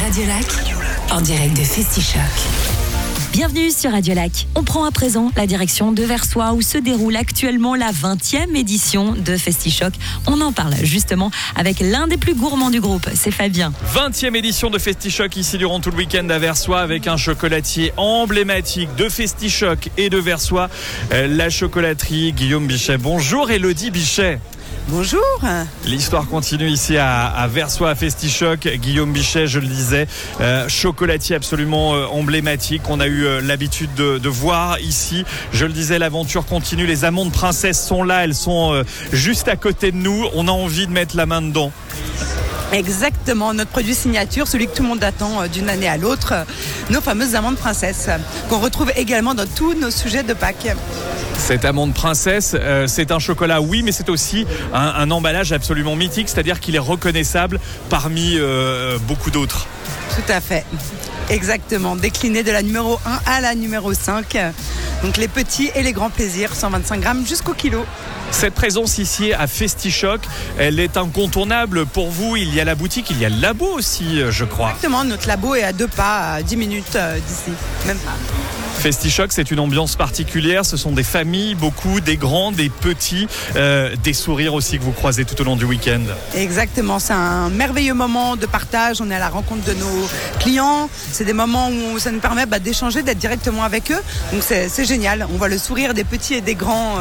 Radio Lac, en direct de Festichoc. Bienvenue sur Radio Lac. On prend à présent la direction de Versoix où se déroule actuellement la 20e édition de Festichoc. On en parle justement avec l'un des plus gourmands du groupe, c'est Fabien. 20e édition de Festichoc ici durant tout le week-end à Versoix avec un chocolatier emblématique de Festichoc et de Versoix, la chocolaterie Guillaume Bichet. Bonjour Élodie Bichet. Bonjour. L'histoire continue ici à Versoix, à Festichoc. Guillaume Bichet, je le disais, chocolatier absolument emblématique. On a eu l'habitude de voir ici. Je le disais, l'aventure continue. Les amandes princesses sont là. Elles sont juste à côté de nous. On a envie de mettre la main dedans. Exactement, notre produit signature, celui que tout le monde attend d'une année à l'autre, nos fameuses amandes princesses, qu'on retrouve également dans tous nos sujets de Pâques. Cette amande princesse, c'est un chocolat, oui, mais c'est aussi un emballage absolument mythique, c'est-à-dire qu'il est reconnaissable parmi beaucoup d'autres. Tout à fait, exactement, décliné de la numéro 1 à la numéro 5, donc les petits et les grands plaisirs, 125 grammes jusqu'au kilo. Cette présence ici à Festichoc, elle est incontournable pour vous. Il y a la boutique, il y a le labo aussi, je crois. Exactement, notre labo est à 2 pas, à 10 minutes d'ici, même pas. Festichoc, c'est une ambiance particulière. Ce sont des familles, beaucoup, des grands, des petits, des sourires aussi que vous croisez tout au long du week-end. Exactement, c'est un merveilleux moment de partage. On est à la rencontre de nos clients. C'est des moments où ça nous permet d'échanger, d'être directement avec eux. Donc c'est génial. On voit le sourire des petits et des grands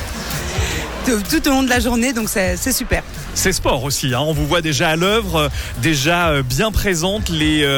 tout au long de la journée, donc c'est super. C'est sport aussi, hein. On vous voit déjà à l'œuvre, déjà bien présente.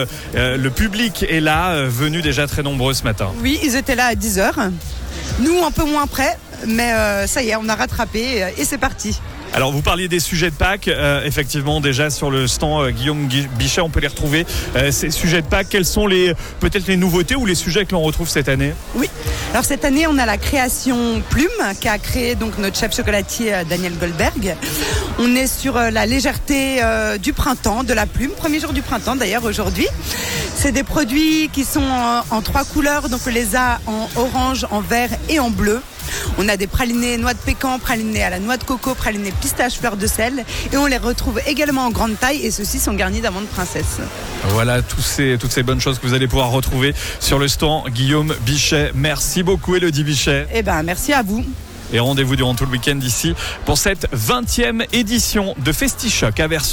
Le public est là, venu déjà très nombreux ce matin. Oui, ils étaient là à 10h. Nous, un peu moins près, mais ça y est, on a rattrapé et c'est parti. Alors vous parliez des sujets de Pâques, effectivement déjà sur le stand Guillaume Bichet, on peut les retrouver. Ces sujets de Pâques, quelles sont peut-être les nouveautés ou les sujets que l'on retrouve cette année? Oui, alors cette année on a la création Plume qu'a créé donc notre chef chocolatier Daniel Goldberg. On est sur la légèreté du printemps, de la plume, premier jour du printemps d'ailleurs aujourd'hui. C'est des produits qui sont en 3 couleurs, donc on les a en orange, en vert et en bleu. On a des pralinés noix de pécan, pralinés à la noix de coco, pralinés pistache, fleur de sel. Et on les retrouve également en grande taille et ceux-ci sont garnis d'amandes princesses. Voilà toutes ces bonnes choses que vous allez pouvoir retrouver sur le stand Guillaume Bichet. Merci beaucoup Élodie Bichet. Merci à vous. Et rendez-vous durant tout le week-end ici pour cette 20e édition de Festichoc à Versoix.